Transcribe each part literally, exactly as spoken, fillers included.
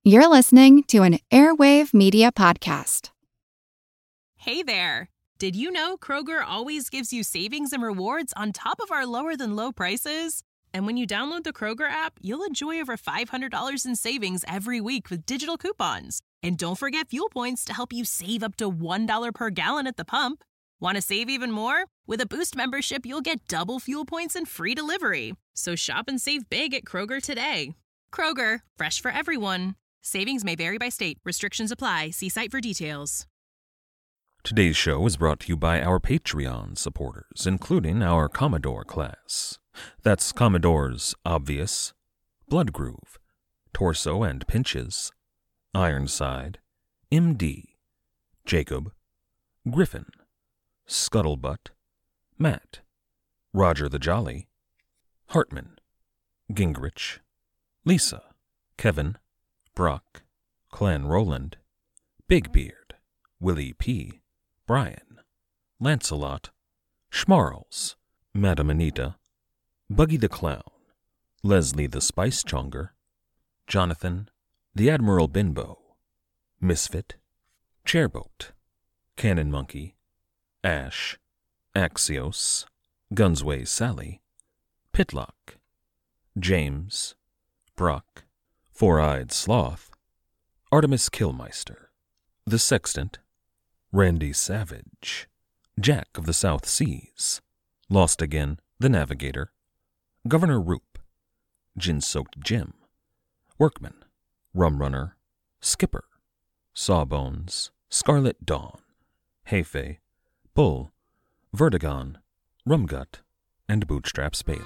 You're listening to an Airwave Media Podcast. Hey there! Did you know Kroger always gives you savings and rewards on top of our lower-than-low prices? And when you download the Kroger app, you'll enjoy over five hundred dollars in savings every week with digital coupons. And don't forget fuel points to help you save up to one dollar per gallon at the pump. Want to save even more? With a Boost membership, you'll get double fuel points and free delivery. So shop and save big at Kroger today. Kroger, fresh for everyone. Savings may vary by state. Restrictions apply. See site for details. Today's show is brought to you by our Patreon supporters, including our Commodore class. That's Commodores Obvious, Bloodgroove, Torso and Pinches, Ironside, M D, Jacob, Griffin, Scuttlebutt, Matt, Roger the Jolly, Hartman, Gingrich, Lisa, Kevin, Brock, Clan Roland, Big Beard, Willie P., Brian, Lancelot, Schmarls, Madam Anita, Buggy the Clown, Leslie the Spice Chonger, Jonathan, the Admiral Binbo, Misfit, Chairboat, Cannon Monkey, Ash, Axios, Gunsway Sally, Pitlock, James, Brock, Four-Eyed Sloth, Artemis Killmeister, The Sextant, Randy Savage, Jack of the South Seas, Lost Again, The Navigator, Governor Roop, Gin-Soaked Jim, Workman, Rum Runner, Skipper, Sawbones, Scarlet Dawn, Hefe, Bull, Vertigon, Rumgut, and Bootstraps Bailey.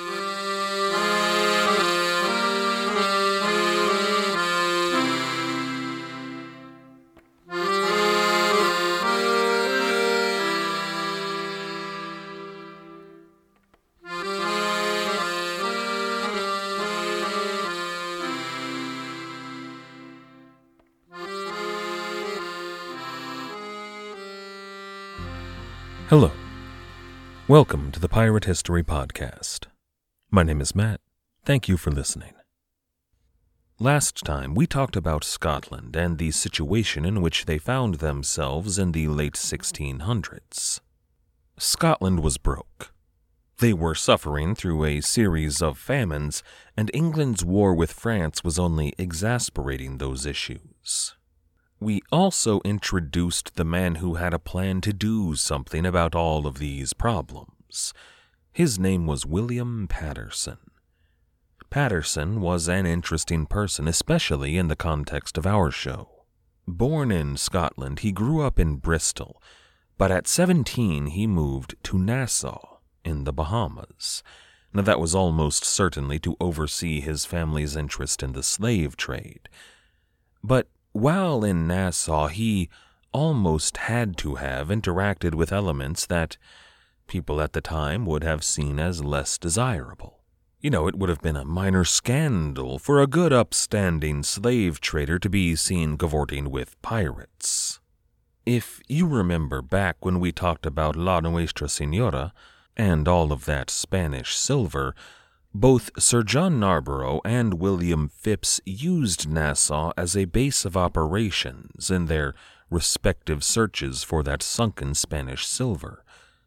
Hello. Welcome to the Pirate History Podcast. My name is Matt. Thank you for listening. Last time, we talked about Scotland and the situation in which they found themselves in the late sixteen hundreds. Scotland was broke. They were suffering through a series of famines, and England's war with France was only exasperating those issues. We also introduced the man who had a plan to do something about all of these problems. His name was William Paterson. Paterson was an interesting person, especially in the context of our show. Born in Scotland, he grew up in Bristol, but at seventeen he moved to Nassau in the Bahamas. Now that was almost certainly to oversee his family's interest in the slave trade. But while in Nassau, he almost had to have interacted with elements that people at the time would have seen as less desirable. You know, it would have been a minor scandal for a good upstanding slave trader to be seen cavorting with pirates. If you remember back when we talked about La Nuestra Senora and all of that Spanish silver, both Sir John Narborough and William Phipps used Nassau as a base of operations in their respective searches for that sunken Spanish silver.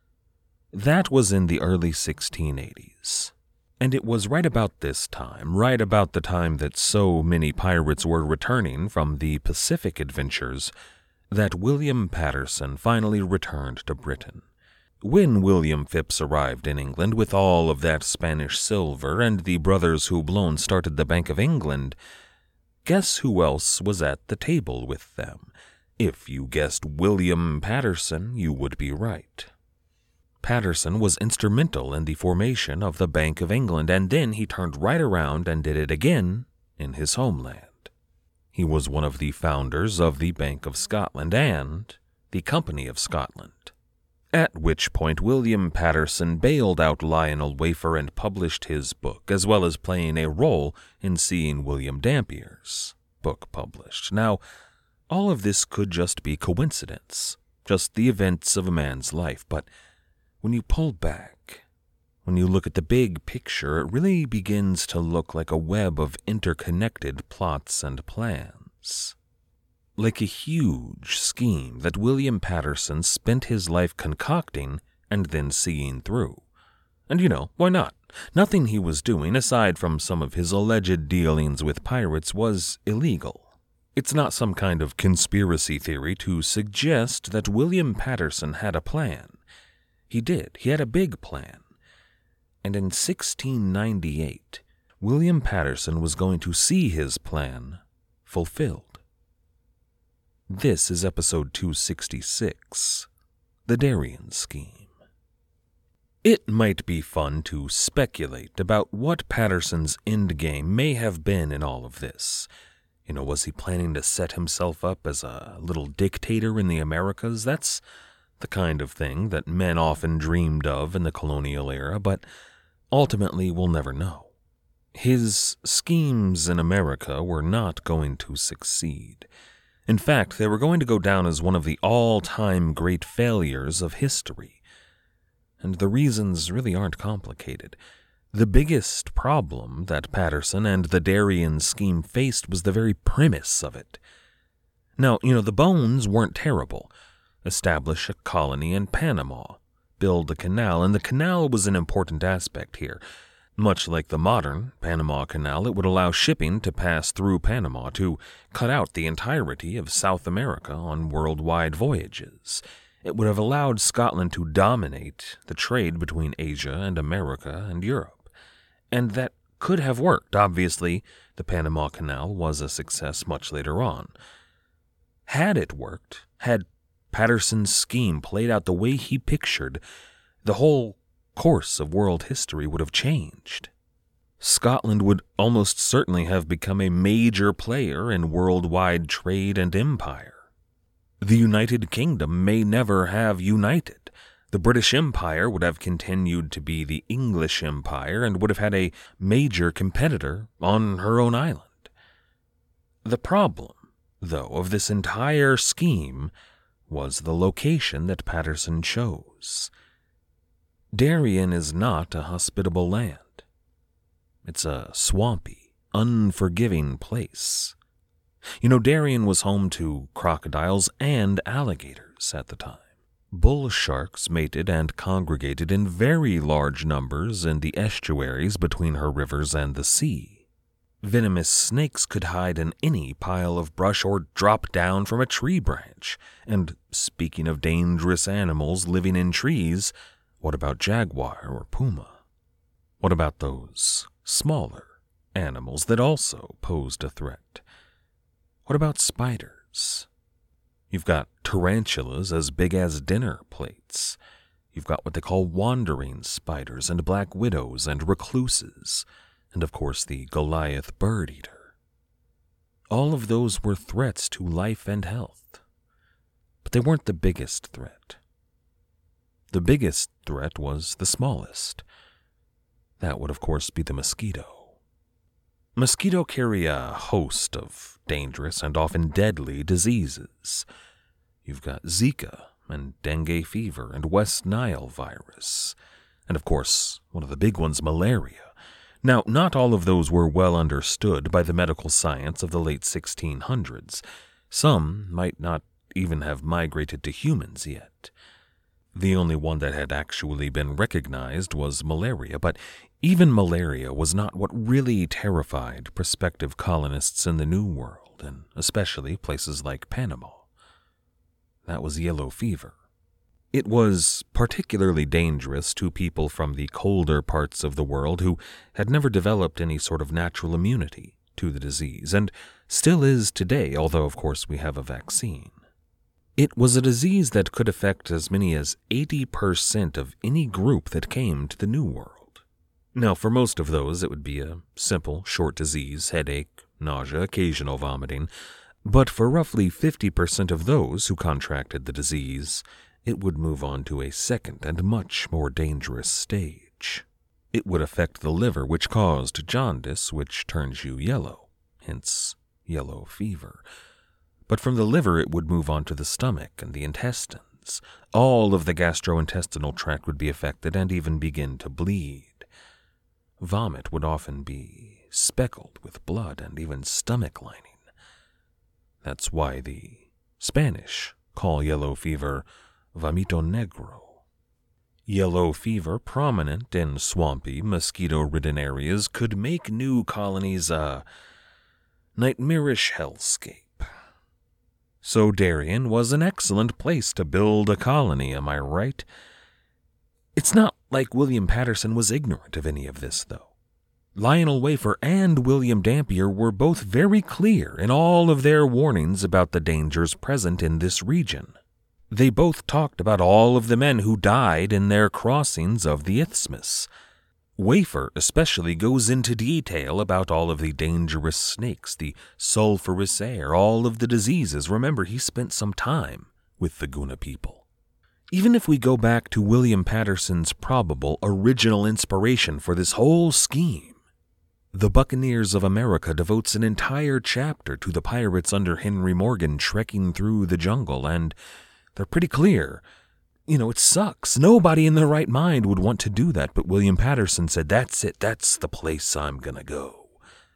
That was in the early sixteen eighties. And it was right about this time, right about the time that so many pirates were returning from the Pacific adventures, that William Paterson finally returned to Britain. When William Phipps arrived in England with all of that Spanish silver and the brothers Houblon started the Bank of England, guess who else was at the table with them? If you guessed William Paterson, you would be right. Paterson was instrumental in the formation of the Bank of England, and then he turned right around and did it again in his homeland. He was one of the founders of the Bank of Scotland and the Company of Scotland. At which point William Paterson bailed out Lionel Wafer and published his book, as well as playing a role in seeing William Dampier's book published. Now, all of this could just be coincidence, just the events of a man's life, but when you pull back, When you look at the big picture, it really begins to look like a web of interconnected plots and plans. Like a huge scheme that William Patterson spent his life concocting and then seeing through. And you know, why not? Nothing he was doing, aside from some of his alleged dealings with pirates, was illegal. It's not some kind of conspiracy theory to suggest that William Patterson had a plan. He did. He had a big plan. And in sixteen ninety-eight, William Patterson was going to see his plan fulfilled. This is episode two sixty-six, The Darien Scheme. It might be fun to speculate about what Patterson's endgame may have been in all of this. You know, was he planning to set himself up as a little dictator in the Americas? That's the kind of thing that men often dreamed of in the colonial era, but ultimately we'll never know. His schemes in America were not going to succeed. In fact, they were going to go down as one of the all-time great failures of history. And the reasons really aren't complicated. The biggest problem that Patterson and the Darien scheme faced was the very premise of it. Now, you know, the bones weren't terrible. Establish a colony in Panama, build a canal, and the canal was an important aspect here. Much like the modern Panama Canal, it would allow shipping to pass through Panama to cut out the entirety of South America on worldwide voyages. It would have allowed Scotland to dominate the trade between Asia and America and Europe. And that could have worked. Obviously, the Panama Canal was a success much later on. Had it worked, had Patterson's scheme played out the way he pictured, the whole course of world history would have changed. Scotland would almost certainly have become a major player in worldwide trade and empire. The United Kingdom may never have united. The British Empire would have continued to be the English Empire and would have had a major competitor on her own island. The problem, though, of this entire scheme was the location that Patterson chose. Darien is not a hospitable land. It's a swampy, unforgiving place. You know, Darien was home to crocodiles and alligators at the time. Bull sharks mated and congregated in very large numbers in the estuaries between her rivers and the sea. Venomous snakes could hide in any pile of brush or drop down from a tree branch. And speaking of dangerous animals living in trees, what about jaguar or puma? What about those smaller animals that also posed a threat? What about spiders? You've got tarantulas as big as dinner plates. You've got what they call wandering spiders and black widows and recluses, and of course the Goliath bird eater. All of those were threats to life and health. But they weren't the biggest threat. The biggest threat was the smallest. That would of course be the mosquito. Mosquito carry a host of dangerous and often deadly diseases. You've got Zika and dengue fever and West Nile virus. And of course, one of the big ones, malaria. Now, not all of those were well understood by the medical science of the late sixteen hundreds. Some might not even have migrated to humans yet. The only one that had actually been recognized was malaria, but even malaria was not what really terrified prospective colonists in the New World, and especially places like Panama. That was yellow fever. It was particularly dangerous to people from the colder parts of the world who had never developed any sort of natural immunity to the disease, and still is today, although of course we have a vaccine. It was a disease that could affect as many as eighty percent of any group that came to the New World. Now, for most of those, it would be a simple, short disease, headache, nausea, occasional vomiting. But for roughly fifty percent of those who contracted the disease, it would move on to a second and much more dangerous stage. It would affect the liver, which caused jaundice, which turns you yellow, hence yellow fever. But from the liver, it would move on to the stomach and the intestines, intestines. All of the gastrointestinal tract would be affected and even begin to bleed. Vomit would often be speckled with blood and even stomach lining. That's why the Spanish call yellow fever vomito negro. Yellow fever, prominent in swampy, mosquito-ridden areas, could make new colonies a nightmarish hellscape. So Darien was an excellent place to build a colony, am I right? It's not like William Patterson was ignorant of any of this, though. Lionel Wafer and William Dampier were both very clear in all of their warnings about the dangers present in this region. They both talked about all of the men who died in their crossings of the isthmus. Wafer especially goes into detail about all of the dangerous snakes, the sulfurous air, all of the diseases. Remember, he spent some time with the Guna people. Even if we go back to William Patterson's probable original inspiration for this whole scheme, the Buccaneers of America devotes an entire chapter to the pirates under Henry Morgan trekking through the jungle, and they're pretty clear. You know, it sucks. Nobody in their right mind would want to do that, but William Patterson said, that's it, that's the place I'm gonna go.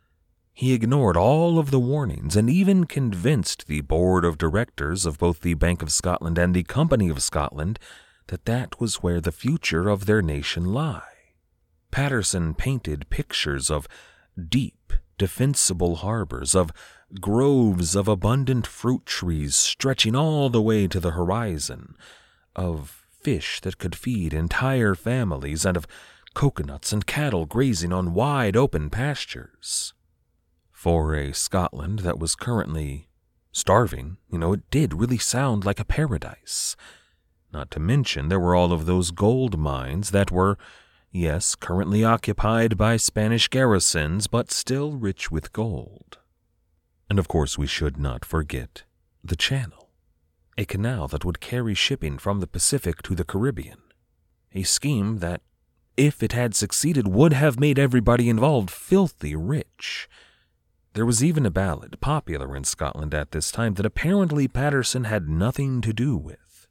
He ignored all of the warnings and even convinced the board of directors of both the Bank of Scotland and the Company of Scotland that that was where the future of their nation lay. Patterson painted pictures of deep, defensible harbors, of groves of abundant fruit trees stretching all the way to the horizon, of fish that could feed entire families, and of coconuts and cattle grazing on wide open pastures. For a Scotland that was currently starving, you know, it did really sound like a paradise. Not to mention there were all of those gold mines that were, yes, currently occupied by Spanish garrisons, but still rich with gold. And of course we should not forget the Channel, a canal that would carry shipping from the Pacific to the Caribbean, a scheme that, if it had succeeded, would have made everybody involved filthy rich. There was even a ballad popular in Scotland at this time that apparently Patterson had nothing to do with.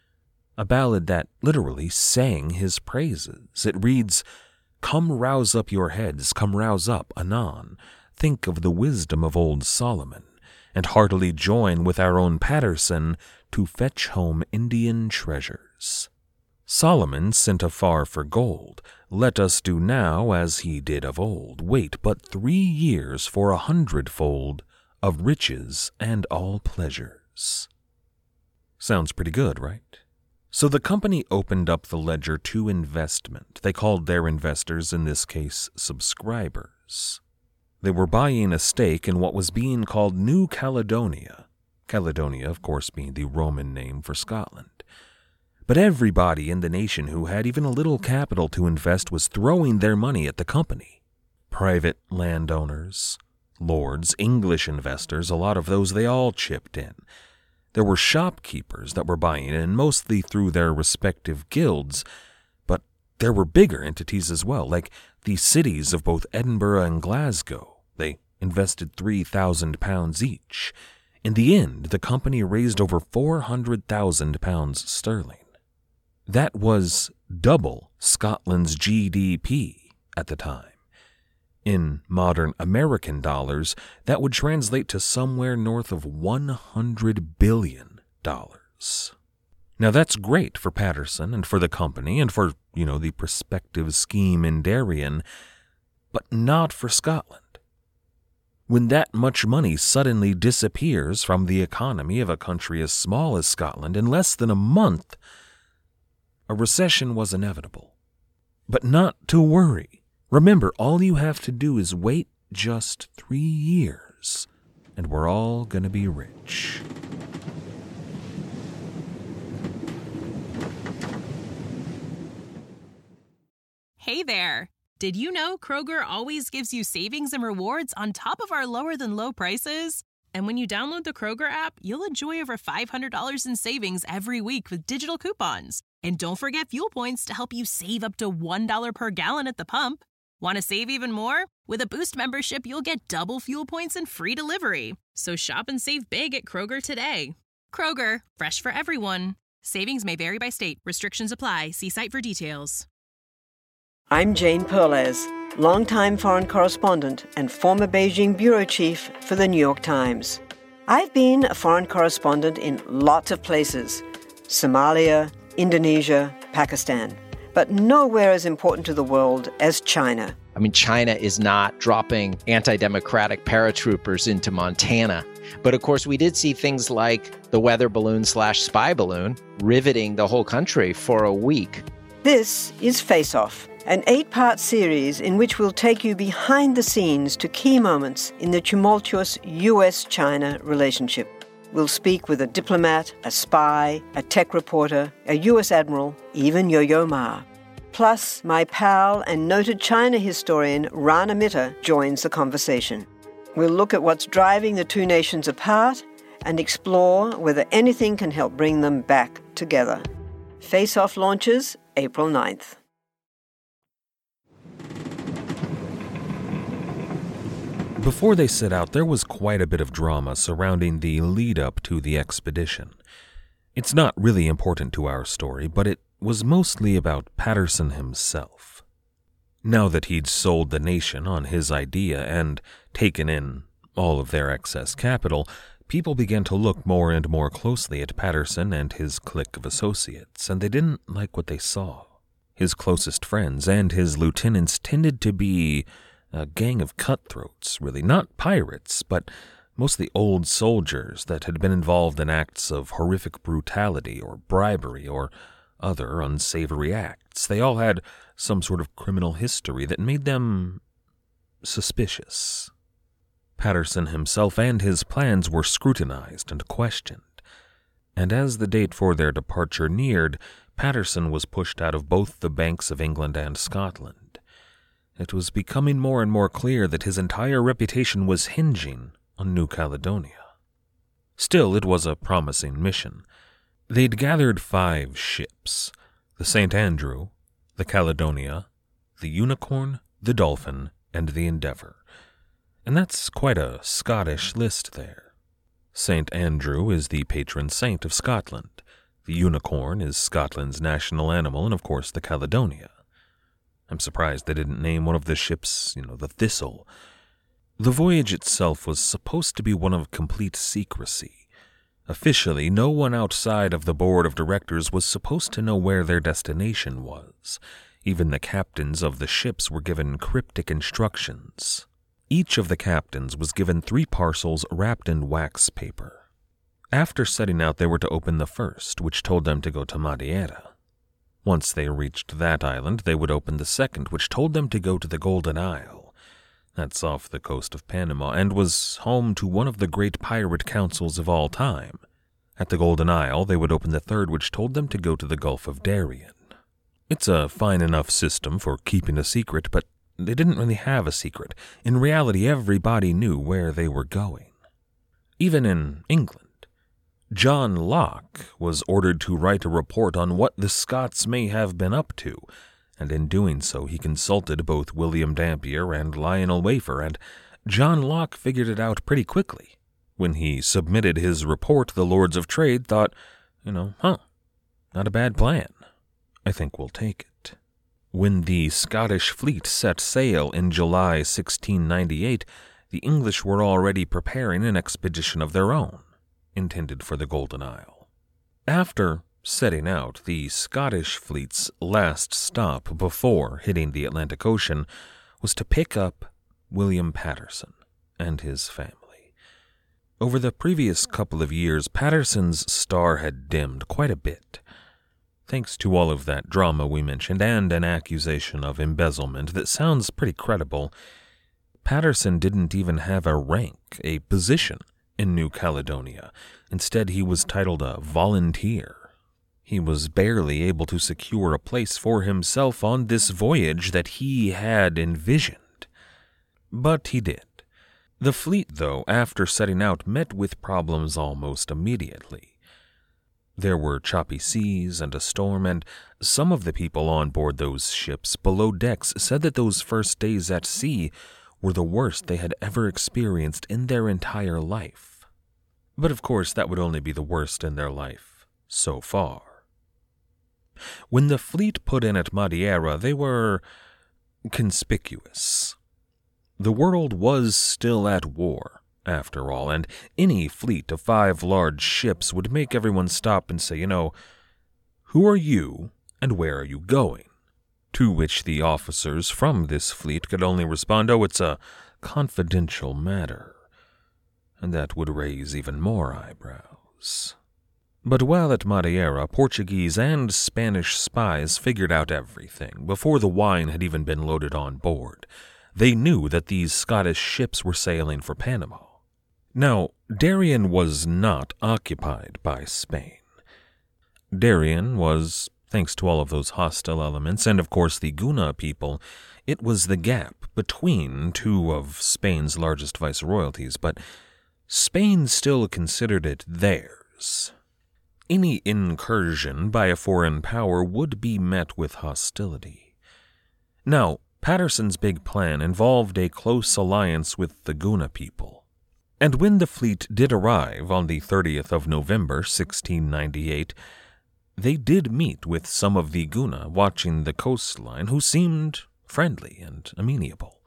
A ballad that literally sang his praises. It reads, "Come rouse up your heads, come rouse up anon. Think of the wisdom of old Solomon, and heartily join with our own Patterson to fetch home Indian treasures. Solomon sent afar for gold. Let us do now as he did of old. Wait but three years for a hundredfold of riches and all pleasures." Sounds pretty good, right? So the company opened up the ledger to investment. They called their investors, in this case, subscribers. They were buying a stake in what was being called New Caledonia. Caledonia, of course, being the Roman name for Scotland. But everybody in the nation who had even a little capital to invest was throwing their money at the company. Private landowners, lords, English investors, a lot of those, they all chipped in. There were shopkeepers that were buying in, mostly through their respective guilds, but there were bigger entities as well, like the cities of both Edinburgh and Glasgow. They invested three thousand pounds each. In the end, the company raised over four hundred thousand pounds sterling. That was double Scotland's G D P at the time. In modern American dollars, that would translate to somewhere north of one hundred billion dollars. Now that's great for Patterson and for the company and for, you know, the prospective scheme in Darien, but not for Scotland. When that much money suddenly disappears from the economy of a country as small as Scotland in less than a month, a recession was inevitable. But not to worry. Remember, all you have to do is wait just three years, and we're all gonna be rich. Hey there! Did you know Kroger always gives you savings and rewards on top of our lower-than-low prices? And when you download the Kroger app, you'll enjoy over five hundred dollars in savings every week with digital coupons. And don't forget fuel points to help you save up to one dollar per gallon at the pump. Want to save even more? With a Boost membership, you'll get double fuel points and free delivery. So shop and save big at Kroger today. Kroger, fresh for everyone. Savings may vary by state. Restrictions apply. See site for details. I'm Jane Perlez, longtime foreign correspondent and former Beijing bureau chief for the New York Times. I've been a foreign correspondent in lots of places: Somalia, Indonesia, Pakistan, but nowhere as important to the world as China. I mean, China is not dropping anti-democratic paratroopers into Montana. But of course, we did see things like the weather balloon slash spy balloon riveting the whole country for a week. This is Face Off, an eight-part series in which we'll take you behind the scenes to key moments in the tumultuous U S China relationship. We'll speak with a diplomat, a spy, a tech reporter, a U S admiral, even Yo-Yo Ma. Plus, my pal and noted China historian Rana Mitter joins the conversation. We'll look at what's driving the two nations apart and explore whether anything can help bring them back together. Face Off launches April ninth. Before they set out, there was quite a bit of drama surrounding the lead-up to the expedition. It's not really important to our story, but it was mostly about Patterson himself. Now that he'd sold the nation on his idea and taken in all of their excess capital, people began to look more and more closely at Patterson and his clique of associates, and they didn't like what they saw. His closest friends and his lieutenants tended to be a gang of cutthroats, really, not pirates, but mostly old soldiers that had been involved in acts of horrific brutality or bribery or other unsavory acts. They all had some sort of criminal history that made them suspicious. Patterson himself and his plans were scrutinized and questioned, and as the date for their departure neared, Patterson was pushed out of both the Banks of England and Scotland. It was becoming more and more clear that his entire reputation was hinging on New Caledonia. Still, it was a promising mission. They'd gathered five ships: the Saint Andrew, the Caledonia, the Unicorn, the Dolphin, and the Endeavour. And that's quite a Scottish list there. Saint Andrew is the patron saint of Scotland. The Unicorn is Scotland's national animal, and of course the Caledonia. I'm surprised they didn't name one of the ships, you know, the Thistle. The voyage itself was supposed to be one of complete secrecy. Officially, no one outside of the board of directors was supposed to know where their destination was. Even the captains of the ships were given cryptic instructions. Each of the captains was given three parcels wrapped in wax paper. After setting out, they were to open the first, which told them to go to Madeira. Once they reached that island, they would open the second, which told them to go to the Golden Isle. That's off the coast of Panama, and was home to one of the great pirate councils of all time. At the Golden Isle, they would open the third, which told them to go to the Gulf of Darien. It's a fine enough system for keeping a secret, but they didn't really have a secret. In reality, everybody knew where they were going. Even in England, John Locke was ordered to write a report on what the Scots may have been up to, and in doing so he consulted both William Dampier and Lionel Wafer, and John Locke figured it out pretty quickly. When he submitted his report, the Lords of Trade thought, you know, huh, not a bad plan. I think we'll take it. When the Scottish fleet set sail in July sixteen ninety-eight, the English were already preparing an expedition of their own, intended for the Golden Isle. After setting out, the Scottish fleet's last stop before hitting the Atlantic Ocean was to pick up William Patterson and his family. Over the previous couple of years, Patterson's star had dimmed quite a bit, thanks to all of that drama we mentioned and an accusation of embezzlement that sounds pretty credible. Patterson didn't even have a rank, a position in New Caledonia. Instead, he was titled a volunteer. He was barely able to secure a place for himself on this voyage that he had envisioned. But he did. The fleet, though, after setting out, met with problems almost immediately. There were choppy seas and a storm, and some of the people on board those ships below decks said that those first days at sea were the worst they had ever experienced in their entire life. But of course, that would only be the worst in their life so far. When the fleet put in at Madeira, they were conspicuous. The world was still at war, after all, and any fleet of five large ships would make everyone stop and say, you know, who are you and where are you going? To which the officers from this fleet could only respond, oh, it's a confidential matter. And that would raise even more eyebrows. But while at Madeira, Portuguese and Spanish spies figured out everything before the wine had even been loaded on board. They knew that these Scottish ships were sailing for Panama. Now, Darien was not occupied by Spain. Darien was, thanks to all of those hostile elements, and of course the Guna people, it was the gap between two of Spain's largest viceroyalties, but Spain still considered it theirs. Any incursion by a foreign power would be met with hostility. Now, Patterson's big plan involved a close alliance with the Guna people. And when the fleet did arrive on the thirtieth of November, sixteen ninety-eight, they did meet with some of the Guna watching the coastline who seemed friendly and amenable.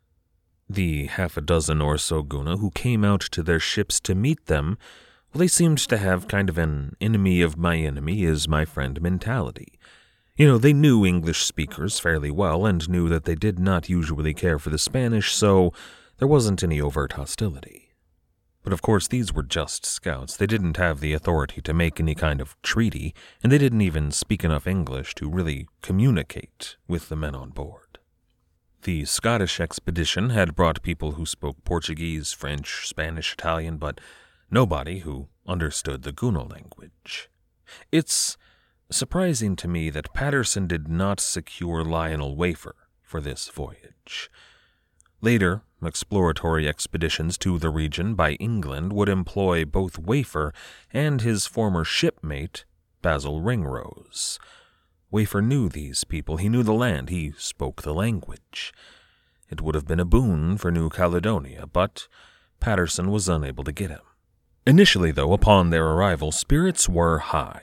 The half a dozen or so Guna who came out to their ships to meet them, well, they seemed to have kind of an enemy of my enemy is my friend mentality. You know, they knew English speakers fairly well and knew that they did not usually care for the Spanish, so there wasn't any overt hostility. But of course, these were just scouts. They didn't have the authority to make any kind of treaty, and they didn't even speak enough English to really communicate with the men on board. The Scottish expedition had brought people who spoke Portuguese, French, Spanish, Italian, but nobody who understood the Guna language. It's surprising to me that Patterson did not secure Lionel Wafer for this voyage. Later, exploratory expeditions to the region by England would employ both Wafer and his former shipmate, Basil Ringrose. Wafer knew these people, he knew the land, he spoke the language. It would have been a boon for New Caledonia, but Patterson was unable to get him. Initially, though, upon their arrival, spirits were high.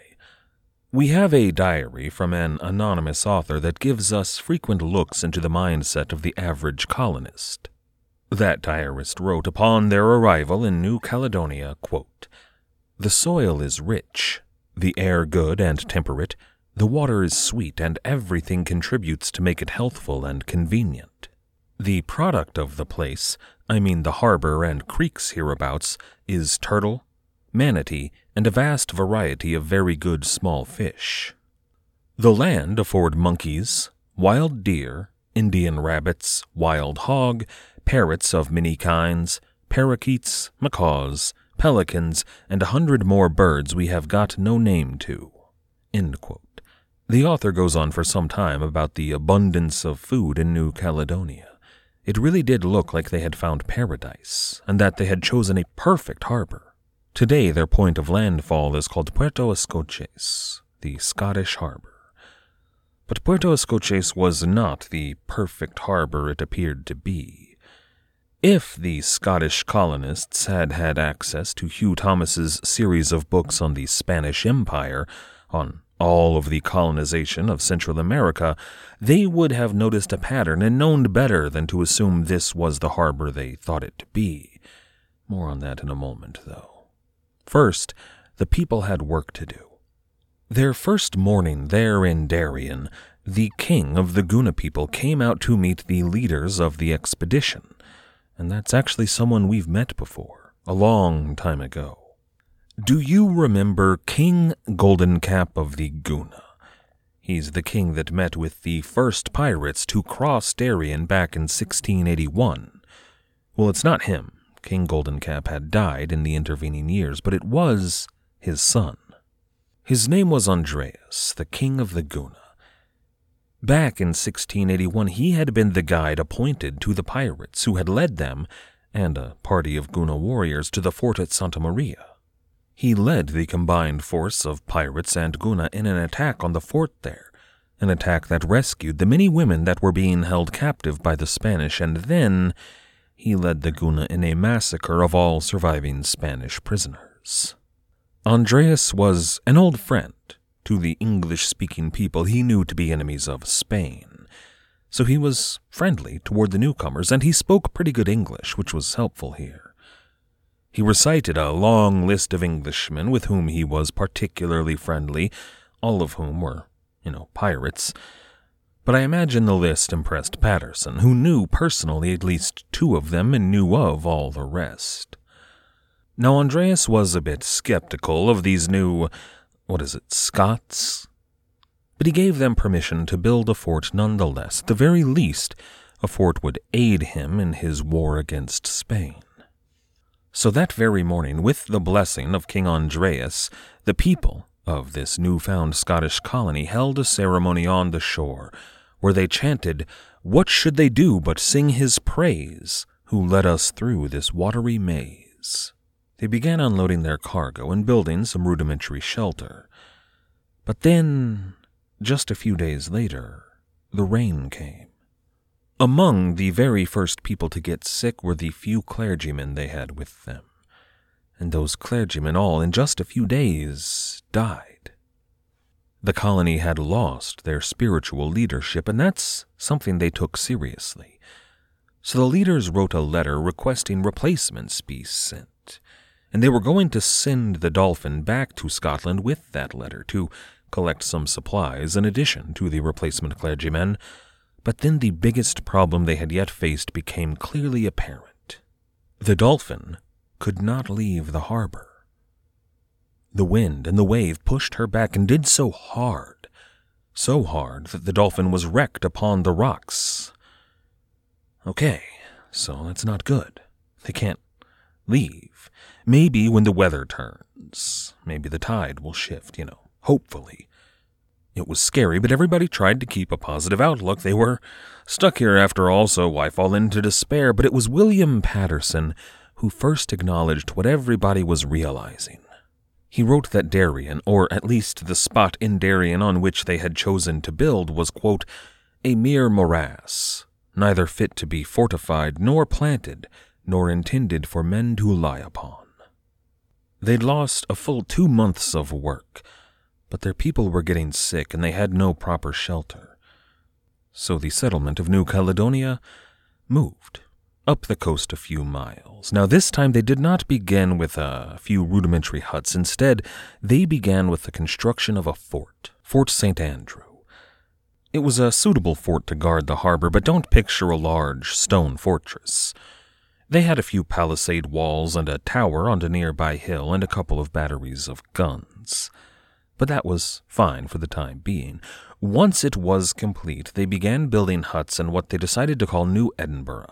We have a diary from an anonymous author that gives us frequent looks into the mindset of the average colonist. That diarist wrote upon their arrival in New Caledonia, quote, "The soil is rich, the air good and temperate, the water is sweet, and everything contributes to make it healthful and convenient. The product of the place, I mean the harbor and creeks hereabouts, is turtle, manatee, and a vast variety of very good small fish. The land afford monkeys, wild deer, Indian rabbits, wild hog, parrots of many kinds, parakeets, macaws, pelicans, and a hundred more birds we have got no name to." End quote. The author goes on for some time about the abundance of food in New Caledonia. It really did look like they had found paradise, and that they had chosen a perfect harbor. Today, their point of landfall is called Puerto Escoches, the Scottish harbor. But Puerto Escoches was not the perfect harbor it appeared to be. If the Scottish colonists had had access to Hugh Thomas's series of books on the Spanish Empire, on all of the colonization of Central America, they would have noticed a pattern and known better than to assume this was the harbor they thought it to be. More on that in a moment, though. First, the people had work to do. Their first morning there in Darien, the king of the Guna people came out to meet the leaders of the expedition, and that's actually someone we've met before, a long time ago. Do you remember King Goldencap of the Guna? He's the king that met with the first pirates to cross Darien back in sixteen eighty-one. Well, it's not him. King Goldencap had died in the intervening years, but it was his son. His name was Andreas, the king of the Guna. Back in sixteen eighty-one, he had been the guide appointed to the pirates who had led them, and a party of Guna warriors, to the fort at Santa Maria. He led the combined force of pirates and Guna in an attack on the fort there, an attack that rescued the many women that were being held captive by the Spanish, and then he led the Guna in a massacre of all surviving Spanish prisoners. Andreas was an old friend to the English-speaking people he knew to be enemies of Spain. So he was friendly toward the newcomers, and he spoke pretty good English, which was helpful here. He recited a long list of Englishmen with whom he was particularly friendly, all of whom were, you know, pirates. But I imagine the list impressed Patterson, who knew personally at least two of them and knew of all the rest. Now Andreas was a bit skeptical of these new, what is it, Scots? But he gave them permission to build a fort nonetheless. At the very least, a fort would aid him in his war against Spain. So that very morning, with the blessing of King Andreas, the people of this newfound Scottish colony held a ceremony on the shore, where they chanted, "What should they do but sing his praise, who led us through this watery maze?" They began unloading their cargo and building some rudimentary shelter. But then, just a few days later, the rain came. Among the very first people to get sick were the few clergymen they had with them. And those clergymen all, in just a few days, died. The colony had lost their spiritual leadership, and that's something they took seriously. So the leaders wrote a letter requesting replacements be sent, and they were going to send the Dolphin back to Scotland with that letter to collect some supplies in addition to the replacement clergymen. But then the biggest problem they had yet faced became clearly apparent. The Dolphin could not leave the harbor. The wind and the wave pushed her back and did so hard, so hard that the Dolphin was wrecked upon the rocks. Okay, so that's not good. They can't leave. Maybe when the weather turns, maybe the tide will shift, you know, hopefully. It was scary, but everybody tried to keep a positive outlook. They were stuck here after all, so why fall into despair? But it was William Patterson who first acknowledged what everybody was realizing. He wrote that Darien, or at least the spot in Darien on which they had chosen to build, was, quote, a mere morass, neither fit to be fortified nor planted, nor intended for men to lie upon. They'd lost a full two months of work, but their people were getting sick and they had no proper shelter. So the settlement of New Caledonia moved up the coast a few miles. Now this time they did not begin with a few rudimentary huts. Instead, they began with the construction of a fort, Fort Saint Andrew. It was a suitable fort to guard the harbor, but don't picture a large stone fortress. They had a few palisade walls and a tower on a nearby hill and a couple of batteries of guns. But that was fine for the time being. Once it was complete, they began building huts in what they decided to call New Edinburgh.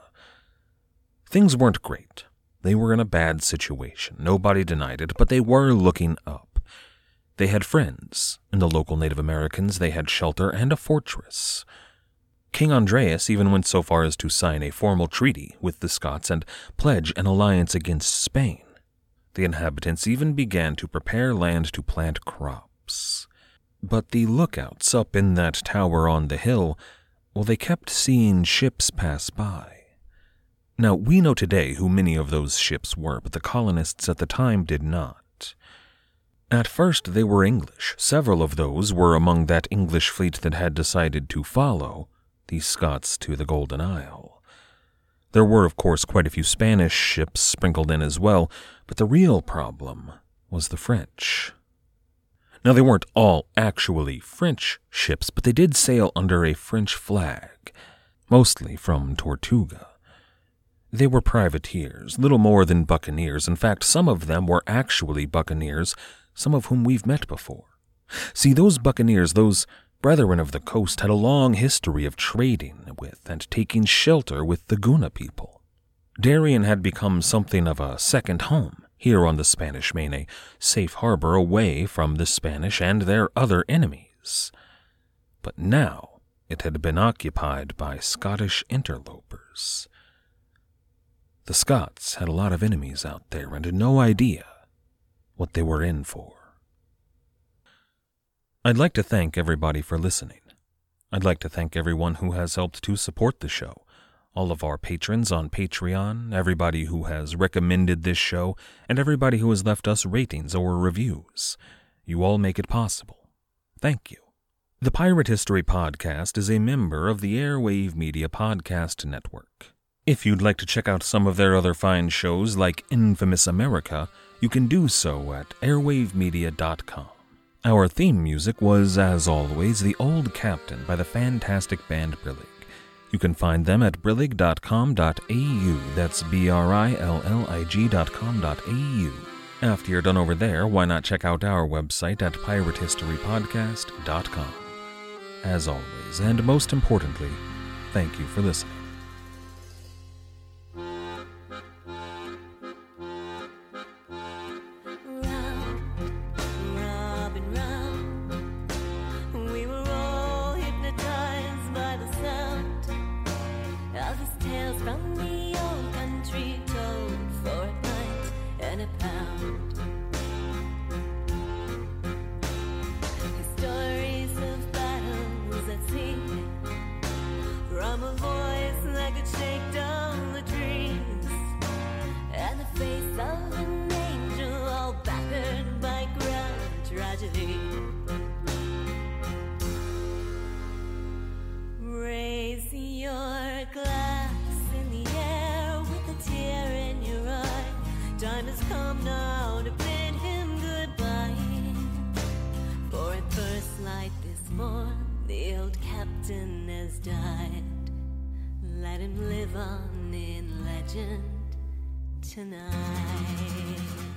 Things weren't great. They were in a bad situation. Nobody denied it, but they were looking up. They had friends in the local Native Americans. They had shelter and a fortress. King Andreas even went so far as to sign a formal treaty with the Scots and pledge an alliance against Spain. The inhabitants even began to prepare land to plant crops. But the lookouts up in that tower on the hill, well, they kept seeing ships pass by. Now, we know today who many of those ships were, but the colonists at the time did not. At first, they were English. Several of those were among that English fleet that had decided to follow the Scots to the Golden Isle. There were, of course, quite a few Spanish ships sprinkled in as well, but the real problem was the French. Now, they weren't all actually French ships, but they did sail under a French flag, mostly from Tortuga. They were privateers, little more than buccaneers. In fact, some of them were actually buccaneers, some of whom we've met before. See, those buccaneers, those brethren of the coast, had a long history of trading with and taking shelter with the Guna people. Darien had become something of a second home here on the Spanish Main, a safe harbor away from the Spanish and their other enemies. But now it had been occupied by Scottish interlopers. The Scots had a lot of enemies out there and had no idea what they were in for. I'd like to thank everybody for listening. I'd like to thank everyone who has helped to support the show, all of our patrons on Patreon, everybody who has recommended this show, and everybody who has left us ratings or reviews. You all make it possible. Thank you. The Pirate History Podcast is a member of the Airwave Media Podcast Network. If you'd like to check out some of their other fine shows like Infamous America, you can do so at airwave media dot com. Our theme music was, as always, The Old Captain by the fantastic band Brillig. You can find them at brillig dot com dot a u. That's B R I L L I G dot com dot a u. After you're done over there, why not check out our website at pirate history podcast dot com. As always, and most importantly, thank you for listening. Raise your glass in the air with a tear in your eye. Time has come now to bid him goodbye. For at first light this morn, the old captain has died. Let him live on in legend tonight.